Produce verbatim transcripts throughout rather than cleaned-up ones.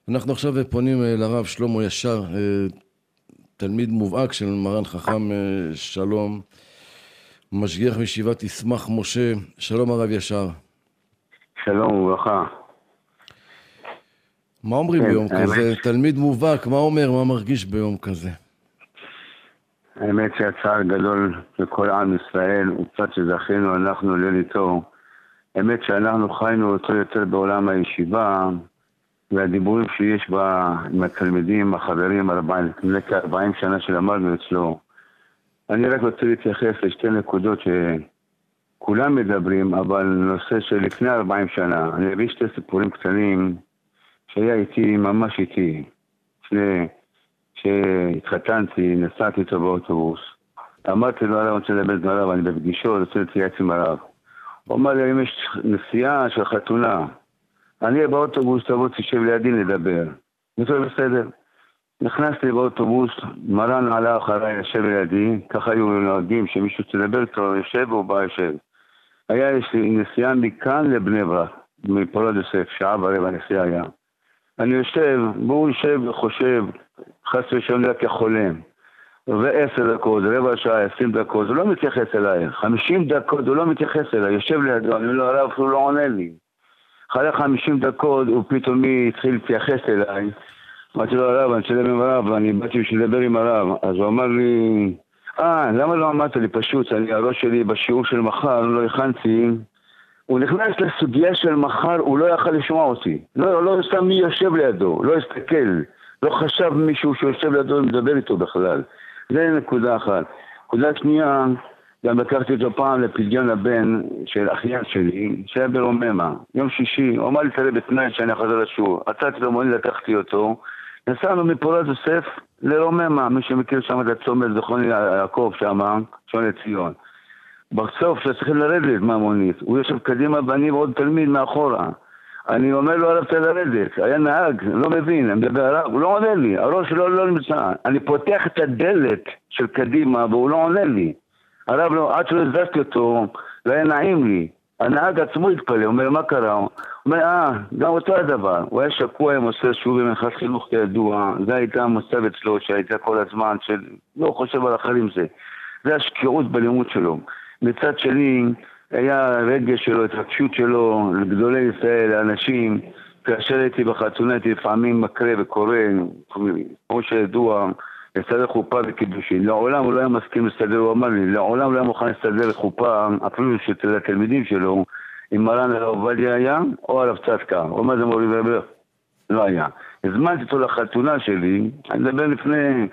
אנחנו עכשיו פונים אה, לרב שלמה ישר, אה, תלמיד מובהק של מרן חכם אה, שלום, משגיח מישיבת ישמח משה. שלום הרב ישר. שלום וברכה. מה אומרים כן, ביום האמת, כזה? תלמיד מובהק, מה אומר, מה מרגיש ביום כזה? האמת שהצער גדול לכל עם ישראל, וקצת שזכינו אנחנו ליל איתו. האמת שאנחנו חיינו אותו יותר בעולם הישיבה, והדיבורים שיש בה עם התלמידים, החברים, לפני כ-ארבעים שנה שלמדנו אצלו. אני רק רוצה להתייחס לשתי נקודות שכולם מדברים, אבל נושא שלפני ארבעים שנה. אני אביא שתי סיפורים קטנים שהיה איתי, ממש איתי. לפני שהתחתנתי, נסעתי איתו באוטובוס. אמרתי לו, אני רוצה לדבר עם הרב, אני בפגישות, רוצה להתייעץ עם הרב. הוא אמר לי, אם יש נסיעה של חתונה, אני אהיה באוטובוס, תבוא תשב לידי לדבר. אני חושב בסדר. נכנסתי באוטובוס, מרן עלה אחריי, ישב לידי, ככה היו נוהגים שמישהו תדבר איתו, יושב או בא יושב. היה נסיעה מכאן לבני ברק, מפולד יוסף, שעה ורבע נסיעה היה. אני יושב, והוא יושב וחושב, חס ושלום רק כחולם. ועשר דקות, רבע שעה, עשרים דקות, הוא לא מתייחס אליי. חמישים דקות, הוא לא מתייחס אליי. יושב לידו, אני לא הרב, הוא לא עונה לי. אחרי חמישים דקות, הוא פתאום התחיל להתייחס אליי. אמרתי לו, הרב, אני אצלם עם הרב, ואני באתי בשביל לדבר עם הרב. אז הוא אמר לי, אה, למה לא אמרת לי פשוט? אני, הראש שלי בשיעור של מחר, לא הכנתי. הוא נכנס לסוגיה של מחר, הוא לא יכל לשמוע אותי. לא, לא סתם מי יושב לידו, לא הסתכל. לא חשב מישהו שיושב לידו ומדבר איתו בכלל. זה נקודה אחת. נקודה שנייה, גם לקחתי אותו פעם לפדיון הבן של אחיין שלי, שהיה ברוממה. יום שישי, הוא אמר לי תראה בתנאי שאני אחזור לשיעור. עצרתי לו מוני, לקחתי אותו. נסענו מפולד יוסף לרוממה, מי שמכיר שם את הצומת, זכרוני יעקב שם, שון לציון. בסוף שצריכים לרדת מהמונית, הוא יושב קדימה ואני ועוד תלמיד מאחורה. אני אומר לו, הרב, צריך לרדת. היה נהג, לא מבין, אני מדבר הרב, הוא לא עונה לי, הראש שלו לא נמצא. אני פותח את הדלת של קדימה והוא לא עונה לי. הרב, לא, עד שלא הזזתי אותו, לא היה נעים לי. הנהג עצמו התפלא, הוא אומר, מה קרה? הוא אומר, אה, גם אותו הדבר. הוא היה שקוע עם עושה שוב במחס חינוך כידוע, זה הייתה המוסב אצלו שהייתה כל הזמן, שלא חושב על אחרים זה. זה השקיעות בלימוד שלו. מצד שני, היה רגש שלו, התרגשות שלו לגדולי ישראל, לאנשים. כאשר הייתי בחתונה, הייתי לפעמים מקרה וקורא, כמו שידוע, לסדר חופה וקידושין. לעולם הוא לא היה מסכים לסדר, הוא אמר לי, לעולם לא היה מוכן לסדר חופה, אפילו של התלמידים שלו, אם מרן הרב עובדיה היה, או הרב צדקה. הוא אמר, זה מורי ורבר, לא היה. הזמנתי אותו לחתונה שלי, אני מדבר לפני...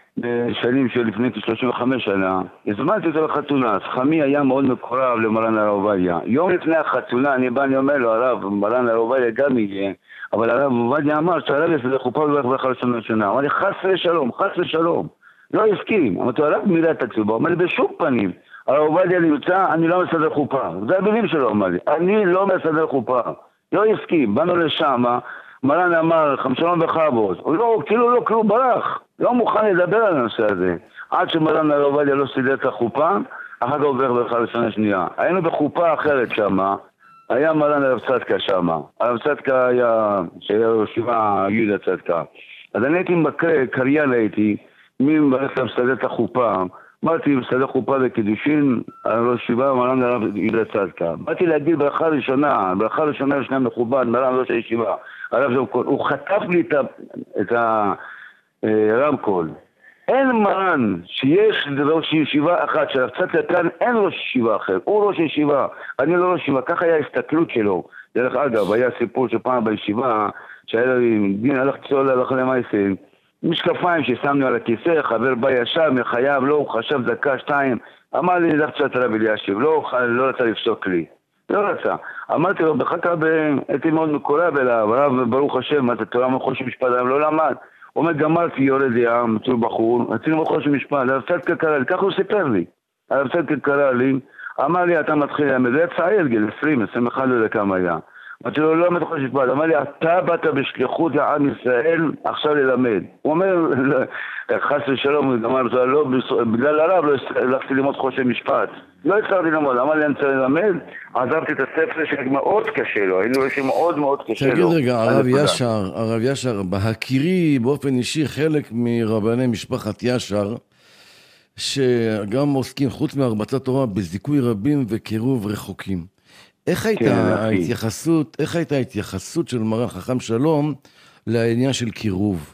בשנים שלפני כ-שלושים וחמש שנה, הזמנתי אותו לחתונה, אז חמי היה מאוד מקורב למרן הרב עובדיה. יום לפני החתונה אני בא, אני אומר לו, הרב, מרן הרב עובדיה גם יהיה, אבל הרב עובדיה אמר שהרב יעשה חופה ולא יחבר חלשון לשנה. הוא אמר לי, חס ושלום, חס ושלום. לא הסכים. אמרתי, הרב מילא את עצמו, אמר לי, בשום פנים. הרב עובדיה נמצא, אני לא מסדר חופה. זה המילים שלו, אמר לי, אני לא מסדר חופה. לא הסכים, באנו לשם, מרן אמר, חמשלום וחבוס, הוא לא, כאילו לא, כאילו ברח, לא מוכן לדבר על הנושא הזה. עד שמרן הרב עובדיה לא סידר את החופה, אחר כך עובר ברכה לשנה שנייה. היינו בחופה אחרת שם, היה מרן הרב צדקה שם. הרב צדקה היה, שהיה ישיבה יהודה צדקה. אז אני הייתי מקרה, קריין הייתי, מי מברך למסדר את החופה, אמרתי, מסדר חופה וקידושין, ראש ישיבה, מרן הרב יהודה צדקה. באתי להגיד ברכה ראשונה, ברכה ראשונה לשנה מכובד, מרן ראש הישיבה. הרב זמקול, הוא חטף לי את, את הרמקול. אין מרן שיש ראש ישיבה אחת, של צדקה כאן אין ראש ישיבה אחר, הוא ראש ישיבה, אני לא ראש ישיבה, ככה היה ההסתכלות שלו. דרך אגב, היה סיפור שפעם בישיבה, שהיה לי דין הלך צול הלך למעשה, משקפיים ששמנו על הכיסא, חבר בא ישב, מחייב, לא, הוא חשב דקה, שתיים, אמר לי, דרך צד הרב אלישיב, לא, לא רצה לפסוק לי. לא רצה. אמרתי לו, בחכה הייתי מאוד מקורב אליו, הרב ברוך השם, מה אתה תורה מחוש משפט, הרב לא למד. הוא אומר, גמרתי יורד ים, מצול בחור, רצינו מחוש משפט, הרב צדקה קרא לי, ככה הוא סיפר לי. הרב צדקה קרא לי, אמר לי, אתה מתחיל ללמד, זה צעיר גיל עשרים, עשרים ואחת לא יודע כמה היה. אמרתי לו, לא מתחיל משפט, אמר לי, אתה באת בשליחות לעם ישראל, עכשיו ללמד. הוא אומר, חס ושלום, הוא אמר, לא, בגלל הרב לא הלכתי ללמוד חושן משפט. לא הצלחתי ללמוד, אמר לי אני צריך ללמד, עזבתי את הספר שמאוד קשה לו, היינו רואים שמאוד מאוד קשה לו. תגיד רגע, הרב ישר, הרב ישר, בהכירי באופן אישי חלק מרבני משפחת ישר, שגם עוסקים חוץ מהרבצת תורה בזיכוי רבים וקירוב רחוקים. איך הייתה ההתייחסות, איך הייתה ההתייחסות של מרן חכם שלום לעניין של קירוב?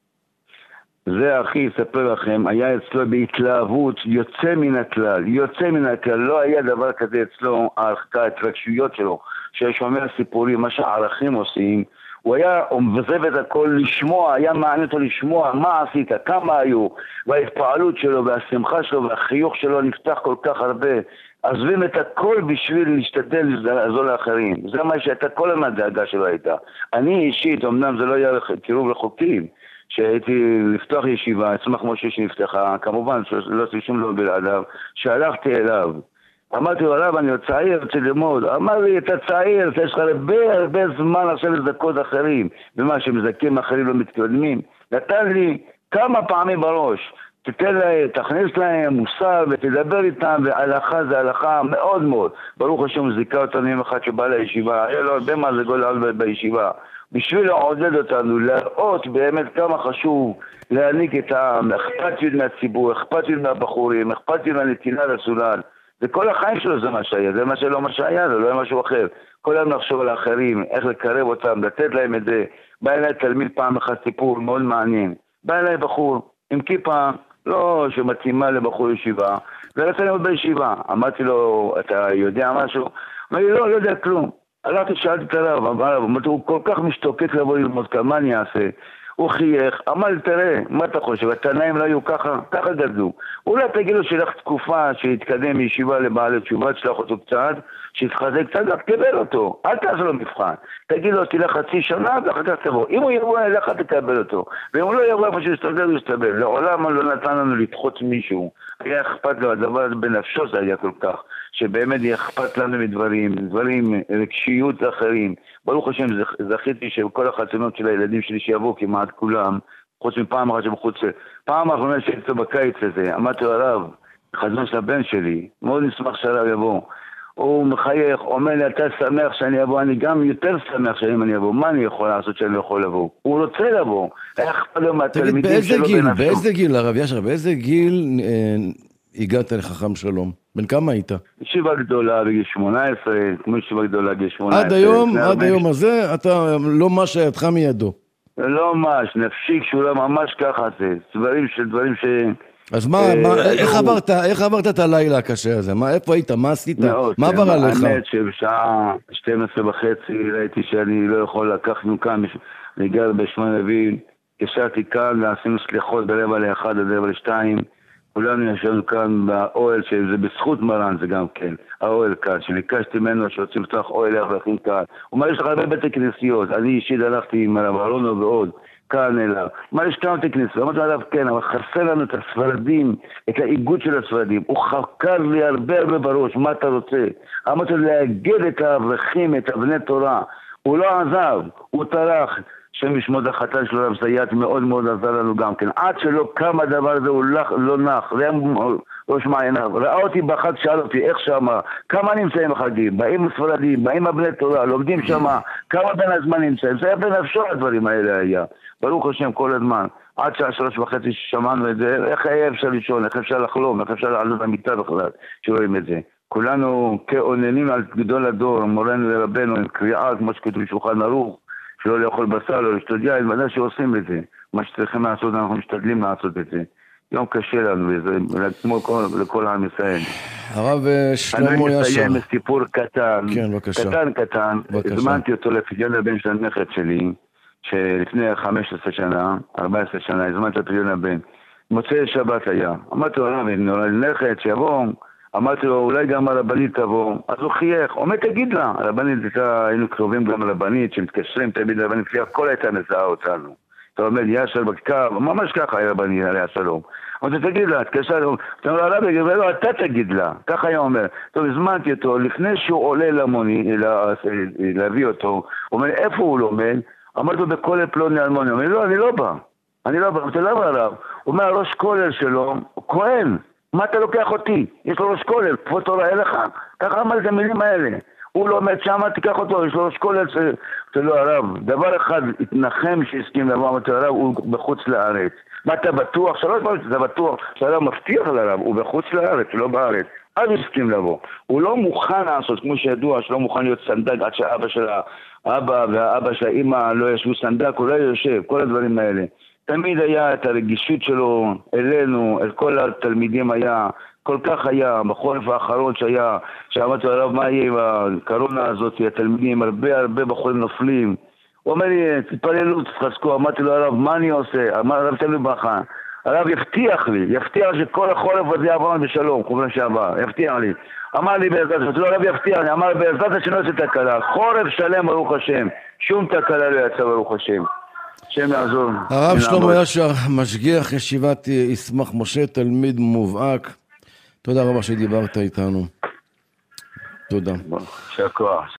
זה אחי, אספר לכם, היה אצלו בהתלהבות יוצא מן הכלל, יוצא מן הכלל, לא היה דבר כזה אצלו, ההתרגשויות שלו, ששומר סיפורים, מה שהערכים עושים, הוא היה מבזב את הכל לשמוע, היה מעניין אותו לשמוע מה עשית, כמה היו, וההתפעלות שלו והשמחה שלו והחיוך שלו נפתח כל כך הרבה, עזבים את הכל בשביל להשתדל לעזור לאחרים, זה מה שהייתה כל המדאגה שלו הייתה. אני אישית, אמנם זה לא היה קירוב רחוקים, שהייתי לפתוח ישיבה, אצמח משה שנפתחה, כמובן שלא עשיתי שום לא בלעדיו, שהלכתי אליו, אמרתי לו, הרב, אני צעיר, רוצה ללמוד. אמר לי, אתה צעיר, יש לך הרבה הרבה זמן עכשיו לזכות אחרים, ומה שמזכים אחרים לא מתקדמים. נתן לי כמה פעמים בראש, תתן להם, תכניס להם מוסר ותדבר איתם, והלכה זה הלכה מאוד מאוד. ברוך השם זיכה אותנו יום אחד שבא לישיבה, היה לו הרבה מה זה גול בישיבה. בשביל לעודד אותנו, להראות באמת כמה חשוב להעניק את האכפתיות מהציבור, אכפתיות מהבחורים, אכפתיות מהנתינה לסולן. וכל החיים שלו זה מה שהיה, זה מה שלא מה שהיה, זה לא היה משהו אחר. כל היום לחשוב על האחרים, איך לקרב אותם, לתת להם את זה. בא אליי תלמיד פעם אחת סיפור מאוד מעניין. בא אליי בחור עם כיפה, לא שמתאימה לבחור ישיבה, ורצה ללמוד בישיבה. אמרתי לו, אתה יודע משהו? אמר לי, לא, לא יודע כלום. הלכתי, שאלתי את הרב, אמרתי, הוא כל כך משתוקק לבוא ללמוד כאן, מה אני אעשה? הוא חייך, אמר לי, תראה, מה אתה חושב? התנאים לא היו ככה, ככה גדלו. אולי תגיד לו שלך תקופה שיתקדם מישיבה לבעלי תשובה, תשלח אותו קצת, שיתחזק קצת, תקבל אותו, אל תעשה לו מבחן. תגיד לו, תלך חצי שנה, ואחר כך תבוא. אם הוא יבוא אליך, תקבל אותו. ואם הוא לא יבוא איפה שיסתגל, הוא יסתבל. לעולם לא נתן לנו לדחות מישהו. היה אכפת לו, הדבר הזה בנפשו זה היה כל כך, שבאמת יהיה אכפת לנו מדברים, דברים, רגשיות אחרים. ברוך השם, זכיתי שכל החתונות של הילדים שלי שיבואו כמעט כולם, חוץ מפעם אחת שמחוץ, פעם האחרונה שהייתי בקיץ הזה, אמרתי לו, הרב, חתונה של הבן שלי, מאוד נשמח שהרב יבוא. הוא מחייך, אומר לי, אתה שמח שאני אבוא, אני גם יותר שמח שאם אני אבוא, מה אני יכול לעשות שאני לא יכול לבוא? הוא רוצה לבוא, איך אכפת לו מהתלמידים שלו בנפשו. תגיד, באיזה גיל, הרב ישר, באיזה גיל אה, הגעת לחכם שלום? בן כמה היית? ישיבה גדולה בגיל שמונה עשרה, כמו ישיבה גדולה בגיל שמונה עשרה. עד היום, עד היום הזה, אתה לא מש ידך מידו. לא מש, נפשי קשורה ממש ככה זה, דברים של דברים ש... אז מה, איך עברת, איך עברת את הלילה הקשה הזה? מה, איפה היית? מה עשית? מה עבר עליך? האמת שבשעה שתים עשרה וחצי ראיתי שאני לא יכול לקחנו כאן, אני גר בשמונה רביעי, קשרתי כאן ועשינו סליחות ברבע לאחד עד רבע לשתיים, כולנו ישבנו כאן באוהל, שזה בזכות מרן זה גם כן, האוהל כאן, שביקשתי ממנו שרוצים לפתוח אוהל לאברכים כאן. הוא אומר, יש לך הרבה בתי כנסיות, אני אישית הלכתי עם הרב אהרונו ועוד, כאן אליו. מה, יש כמה בתי כנסיות? אמרתי עליו, כן, אבל חסר לנו את הספרדים, את האיגוד של הספרדים. הוא חקר לי הרבה הרבה בראש, מה אתה רוצה? אמרתי להגד את האברכים, את אבני תורה. הוא לא עזב, הוא טרח. שם ישמוד החתן שלו רב זיית מאוד מאוד עזר לנו גם כן. עד שלא קם הדבר הזה הוא לח, לא נח, זה היה ראש מעייניו. ראה אותי בחג, שאל אותי איך שמה, כמה נמצאים בחגים, באים ספרדים, באים הבני תורה, לומדים שמה, כמה בין הזמן נמצאים. זה היה בנפשו הדברים האלה היה. ברוך השם כל הזמן. עד שעה שלוש וחצי ששמענו את זה, איך היה אפשר לישון, איך אפשר לחלום, איך אפשר לעלות במיטה בכלל, שרואים את זה. כולנו כעוננים על גדול הדור, מורנו לרבנו, עם קריאה, כמו שכתוב בשולחן ערוך, שלא לאכול בשר, לא לשתות יין, ודאי שעושים את זה. מה שצריכים לעשות, אנחנו משתדלים לעשות את זה. יום קשה לנו, וזה כמו לכל עם ישראל. הרב שלמה ישר. אני מסיים סיפור קטן. כן, בבקשה. קטן, קטן. הזמנתי אותו לפדיון הבן של הנכד שלי, שלפני חמש עשרה שנה, ארבע עשרה שנה, הזמנתי לפדיון הבן. מוצאי שבת היה. אמרתי לו, הרב, נראה לי נכד שיבוא. אמרתי לו, אולי גם הרבנית תבוא. אז הוא חייך, אומר, תגיד לה. הרבנית, היינו קרובים גם לרבנית, שמתקשרים תמיד לרבנית, כל הייתה מזהה אותנו. אתה אומר, ישר בקו, ממש ככה היה רבנית, עליה שלום. אמרתי, תגיד לה, תקשר לו. אתה אומר, הרב, לא, אתה תגיד לה. ככה היה אומר. טוב, הזמנתי אותו, לפני שהוא עולה למוני, להביא אותו, הוא אומר, איפה הוא לומד? אמרתי לו, בכולל פלוני אלמוני. הוא אומר, לא, אני לא בא. אני לא בא. אמרתי, למה הרב? הוא אומר, הראש כולל שלו, הוא כהן. מה אתה לוקח אותי? יש לו ראש כולל, כבוד תורה אליך. ככה אמר את המילים האלה. הוא לא עומד שם, תיקח אותו, יש לו ראש כולל. זה לא הרב. דבר אחד, התנחם שהסכים לבוא, אמרתי הרב, הוא בחוץ לארץ. מה אתה בטוח? שלוש פעמים אתה בטוח שהרב מבטיח לרב, הוא בחוץ לארץ, לא בארץ. אז הוא הסכים לבוא. הוא לא מוכן לעשות, כמו שידוע, שלא מוכן להיות סנדק עד שהאבא של האבא והאבא של האמא לא ישבו סנדק, הוא לא יושב, כל הדברים האלה. תמיד היה את הרגישות שלו אלינו, אל כל התלמידים היה, כל כך היה, בחורף האחרון שהיה, שאמרתי הרב, מה יהיה עם הקורונה הזאת, התלמידים, הרבה הרבה בחורים נופלים. הוא אומר לי, תתפללו, תחזקו, אמרתי לו הרב, מה אני עושה? אמר הרב, תן לי ברכה. הרב יבטיח לי, יבטיח שכל החורף הזה יעבור בשלום, חובר שעבר, יבטיח לי. אמר לי בעזרת השם, לא הרב יבטיח לי, אמר בעזרת השם לא יצא תקלה, חורף שלם ברוך השם, שום תקלה לא יצא ברוך השם. השם יעזור. הרב שלמה ישר, משגיח ישיבת ישמח משה, תלמיד מובהק, תודה רבה שדיברת איתנו. תודה. שקוע.